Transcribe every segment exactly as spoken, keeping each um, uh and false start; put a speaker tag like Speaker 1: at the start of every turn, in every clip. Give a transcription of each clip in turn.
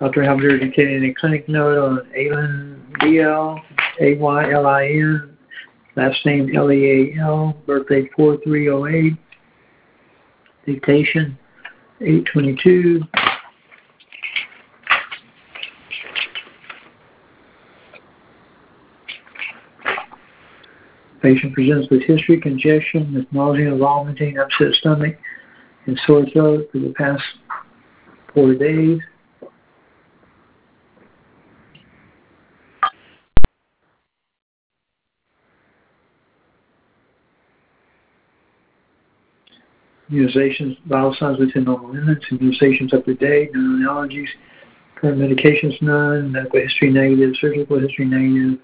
Speaker 1: Doctor Halberdier dictated a clinic note on Aylin B L, A Y L I N, last name L E A L, birthday four three oh eight, dictation eight twenty-two. Patient presents with history, congestion, with nausea, vomiting, upset stomach, and sore throat for the past four days. Immunizations, vital signs within normal limits, immunizations up to date, no allergies, current medications none, medical history negative, surgical history negative.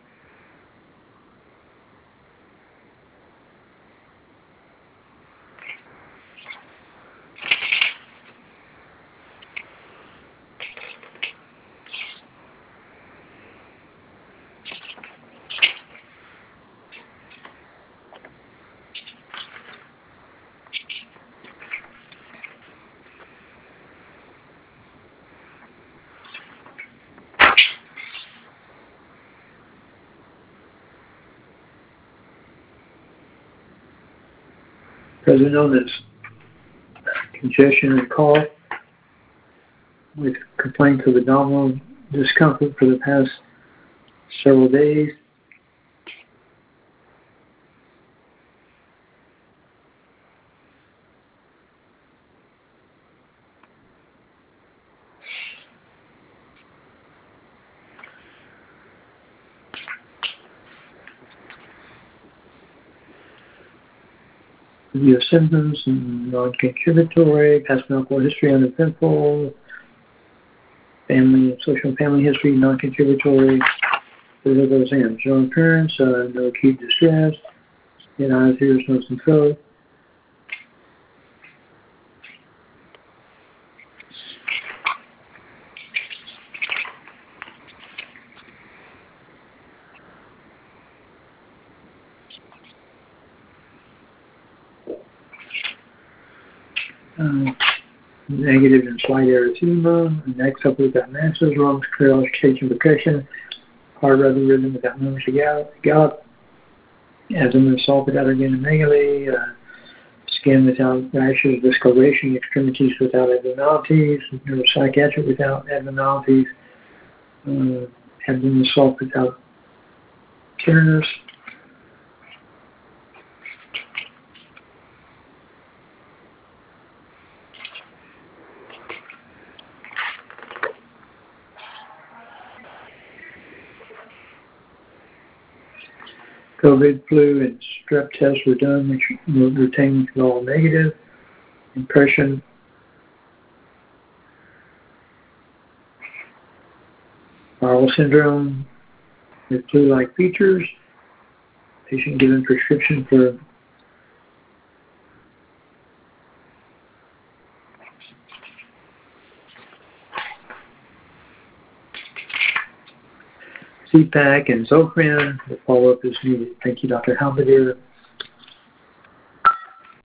Speaker 1: Present illness, congestion and cough, with complaints of abdominal discomfort for the past several days. Your symptoms, non-contributory, past medical history uneventful, family, social and family history, non-contributory, those goes in. General appearance, uh, no acute distress, in eyes, ears, nose, and throat. Uh, negative and slight erythema, next up we've got masses, lungs, clear auscultation, percussion, heart rather rhythm without movements of gallop, gallop, asthma, assault without organomegaly, uh, skin without rashes, discoloration, extremities without abnormalities, neuropsychiatric without abnormalities, uh, abdomen assault without tenderness. COVID, flu, and strep tests were done, which were retained all negative. Impression, viral syndrome with flu-like features. Patient given prescription for C PAC and Zofran. The follow-up is needed. Thank you, Doctor Halberdier.